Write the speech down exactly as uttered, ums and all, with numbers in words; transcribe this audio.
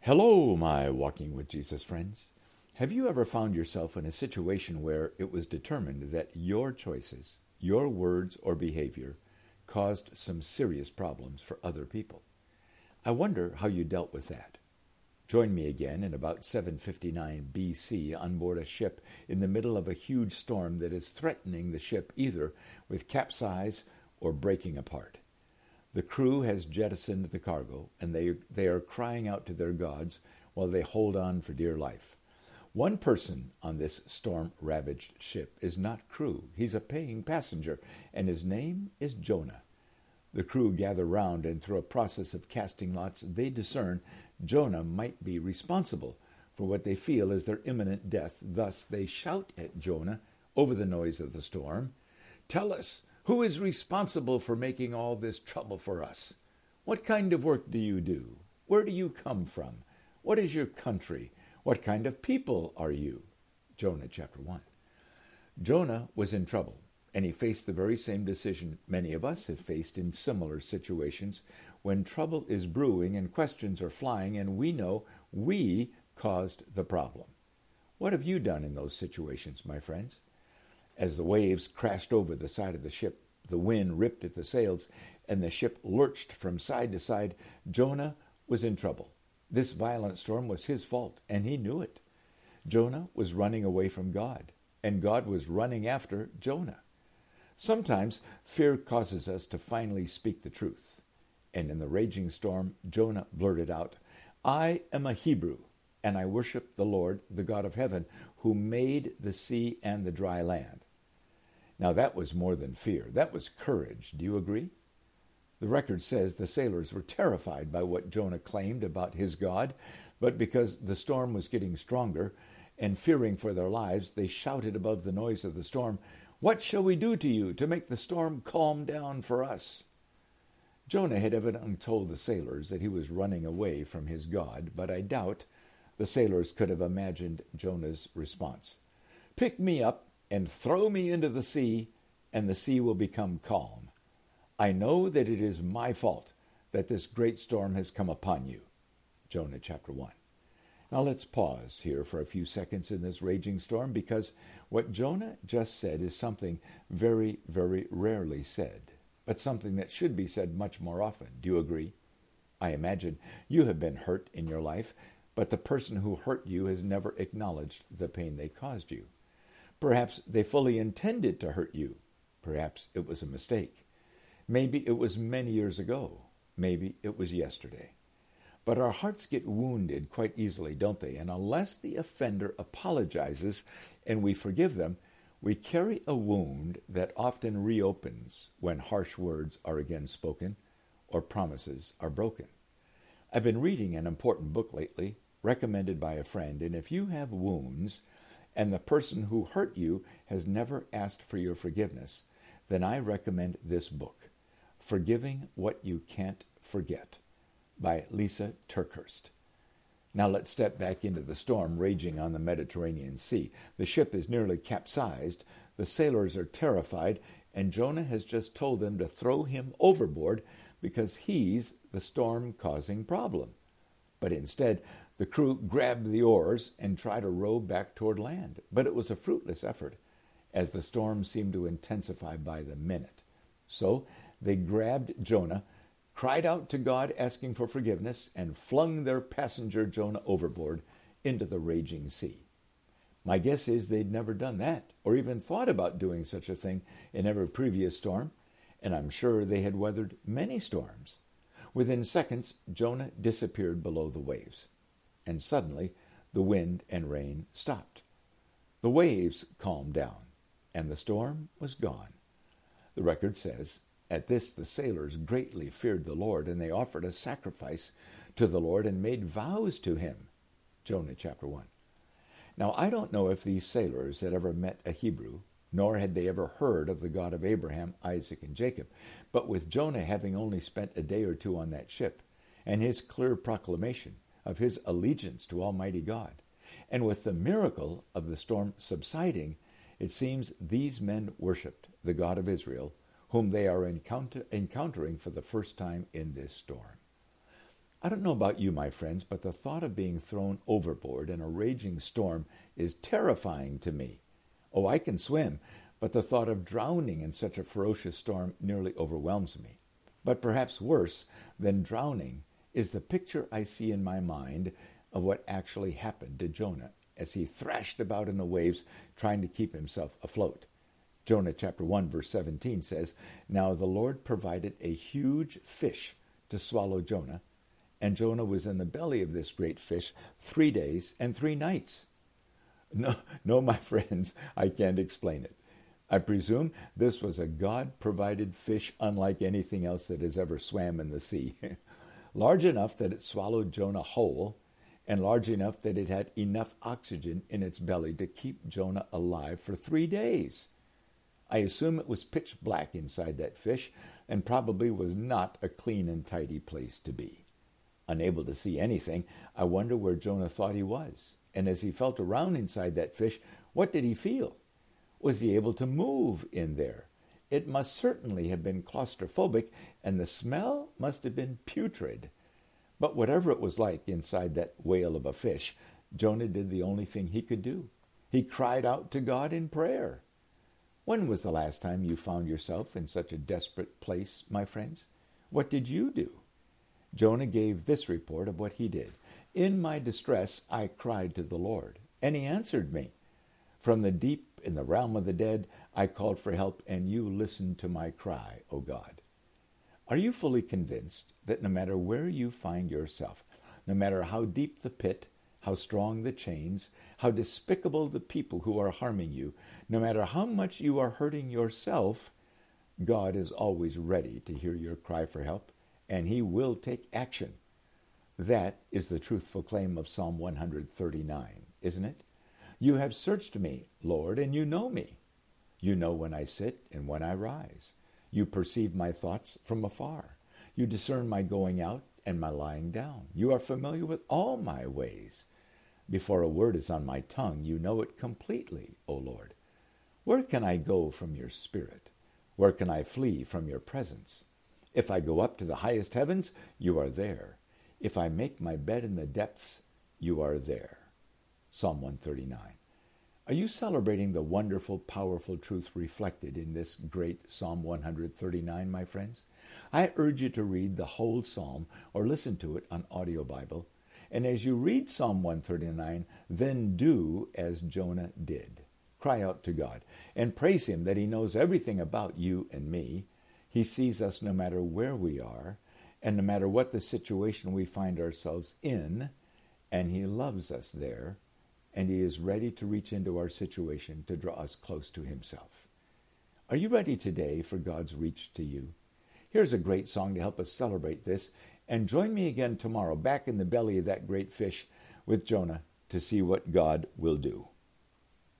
Hello, my Walking with Jesus friends. Have you ever found yourself in a situation where it was determined that your choices, your words or behavior caused some serious problems for other people? I wonder how you dealt with that. Join me again in about seven fifty-nine B C on board a ship in the middle of a huge storm that is threatening the ship either with capsize or breaking apart. The crew has jettisoned the cargo, and they, they are crying out to their gods while they hold on for dear life. One person on this storm-ravaged ship is not crew. He's a paying passenger, and his name is Jonah. The crew gather round, and through a process of casting lots, they discern Jonah might be responsible for what they feel is their imminent death. Thus, they shout at Jonah over the noise of the storm, "Tell us, who is responsible for making all this trouble for us? What kind of work do you do? Where do you come from? What is your country? What kind of people are you?" Jonah chapter one. Jonah was in trouble, and he faced the very same decision many of us have faced in similar situations when trouble is brewing and questions are flying and we know we caused the problem. What have you done in those situations, my friends? As the waves crashed over the side of the ship, the wind ripped at the sails, and the ship lurched from side to side, Jonah was in trouble. This violent storm was his fault, and he knew it. Jonah was running away from God, and God was running after Jonah. Sometimes fear causes us to finally speak the truth. And in the raging storm, Jonah blurted out, "I am a Hebrew, and I worship the Lord, the God of heaven, who made the sea and the dry land." Now that was more than fear. That was courage. Do you agree? The record says the sailors were terrified by what Jonah claimed about his God, but because the storm was getting stronger and fearing for their lives, they shouted above the noise of the storm, "What shall we do to you to make the storm calm down for us?" Jonah had evidently told the sailors that he was running away from his God, but I doubt the sailors could have imagined Jonah's response. "Pick me up and throw me into the sea, and the sea will become calm. I know that it is my fault that this great storm has come upon you." Jonah chapter one. Now let's pause here for a few seconds in this raging storm, because what Jonah just said is something very, very rarely said, but something that should be said much more often. Do you agree? I imagine you have been hurt in your life, but the person who hurt you has never acknowledged the pain they caused you. Perhaps they fully intended to hurt you. Perhaps it was a mistake. Maybe it was many years ago. Maybe it was yesterday. But our hearts get wounded quite easily, don't they? And unless the offender apologizes and we forgive them, we carry a wound that often reopens when harsh words are again spoken or promises are broken. I've been reading an important book lately, recommended by a friend, and if you have wounds and the person who hurt you has never asked for your forgiveness, then I recommend this book, Forgiving What You Can't Forget, by Lysa TerKeurst. Now let's step back into the storm raging on the Mediterranean Sea. The ship is nearly capsized, the sailors are terrified, and Jonah has just told them to throw him overboard because he's the storm-causing problem. But instead, the crew grabbed the oars and tried to row back toward land. But it was a fruitless effort, as the storm seemed to intensify by the minute. So they grabbed Jonah, cried out to God asking for forgiveness, and flung their passenger Jonah overboard into the raging sea. My guess is they'd never done that, or even thought about doing such a thing in every previous storm, and I'm sure they had weathered many storms. Within seconds, Jonah disappeared below the waves, and suddenly the wind and rain stopped. The waves calmed down, and the storm was gone. The record says, "At this the sailors greatly feared the Lord, and they offered a sacrifice to the Lord and made vows to him." Jonah chapter one. Now, I don't know if these sailors had ever met a Hebrew, nor had they ever heard of the God of Abraham, Isaac, and Jacob. But with Jonah having only spent a day or two on that ship, and his clear proclamation of his allegiance to Almighty God, and with the miracle of the storm subsiding, it seems these men worshipped the God of Israel, whom they are encounter- encountering for the first time in this storm. I don't know about you, my friends, but the thought of being thrown overboard in a raging storm is terrifying to me. Oh, I can swim, but the thought of drowning in such a ferocious storm nearly overwhelms me. But perhaps worse than drowning is the picture I see in my mind of what actually happened to Jonah as he thrashed about in the waves trying to keep himself afloat. Jonah chapter one verse seventeen says, "Now the Lord provided a huge fish to swallow Jonah, and Jonah was in the belly of this great fish three days and three nights." No, no, my friends, I can't explain it. I presume this was a God-provided fish unlike anything else that has ever swam in the sea. Large enough that it swallowed Jonah whole, and large enough that it had enough oxygen in its belly to keep Jonah alive for three days. I assume it was pitch black inside that fish, and probably was not a clean and tidy place to be. Unable to see anything, I wonder where Jonah thought he was. And as he felt around inside that fish, what did he feel? Was he able to move in there? It must certainly have been claustrophobic, and the smell must have been putrid. But whatever it was like inside that whale of a fish, Jonah did the only thing he could do. He cried out to God in prayer. When was the last time you found yourself in such a desperate place, my friends? What did you do? Jonah gave this report of what he did. "In my distress I cried to the Lord, and he answered me. From the deep in the realm of the dead I called for help, and you listened to my cry, O God." Are you fully convinced that no matter where you find yourself, no matter how deep the pit, how strong the chains, how despicable the people who are harming you, no matter how much you are hurting yourself, God is always ready to hear your cry for help, and he will take action? That is the truthful claim of Psalm one thirty-nine, isn't it? "You have searched me, Lord, and you know me. You know when I sit and when I rise. You perceive my thoughts from afar. You discern my going out and my lying down. You are familiar with all my ways. Before a word is on my tongue, you know it completely, O Lord. Where can I go from your spirit? Where can I flee from your presence? If I go up to the highest heavens, you are there. If I make my bed in the depths, you are there." Psalm one thirty-nine. Are you celebrating the wonderful, powerful truth reflected in this great Psalm one thirty-nine, my friends? I urge you to read the whole psalm or listen to it on Audio Bible. And as you read Psalm one thirty-nine, then do as Jonah did. Cry out to God and praise him that he knows everything about you and me. He sees us no matter where we are and no matter what the situation we find ourselves in, and he loves us there, and he is ready to reach into our situation to draw us close to himself. Are you ready today for God's reach to you? Here's a great song to help us celebrate this, and join me again tomorrow back in the belly of that great fish with Jonah to see what God will do.